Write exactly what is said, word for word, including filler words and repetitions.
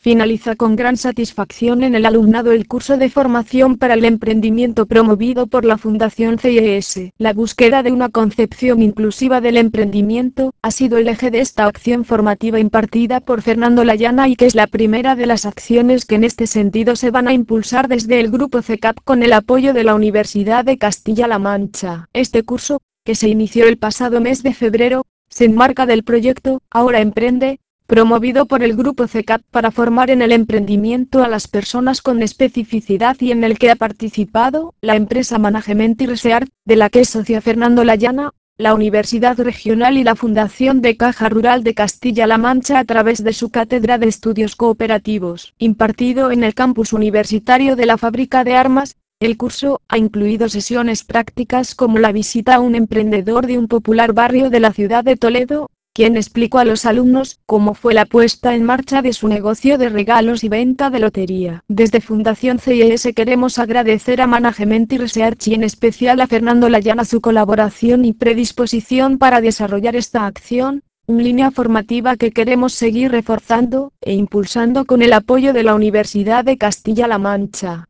Finaliza con gran satisfacción en el alumnado el curso de formación para el emprendimiento promovido por la Fundación C I E S. La búsqueda de una concepción inclusiva del emprendimiento ha sido el eje de esta acción formativa impartida por Fernando Layana y que es la primera de las acciones que en este sentido se van a impulsar desde el Grupo C E C A P con el apoyo de la Universidad de Castilla-La Mancha. Este curso, que se inició el pasado mes de febrero, se enmarca del proyecto Ahora Emprende, promovido por el Grupo C E C A P para formar en el emprendimiento a las personas con especificidad y en el que ha participado la empresa Management y Research, de la que es socia Fernando Layana, la Universidad Regional y la Fundación de Caja Rural de Castilla-La Mancha a través de su Cátedra de Estudios Cooperativos. Impartido en el campus universitario de la Fábrica de Armas, el curso ha incluido sesiones prácticas como la visita a un emprendedor de un popular barrio de la ciudad de Toledo, quien explicó a los alumnos cómo fue la puesta en marcha de su negocio de regalos y venta de lotería. Desde Fundación C I E S queremos agradecer a Management y Research y en especial a Fernando Layana su colaboración y predisposición para desarrollar esta acción, una línea formativa que queremos seguir reforzando e impulsando con el apoyo de la Universidad de Castilla-La Mancha.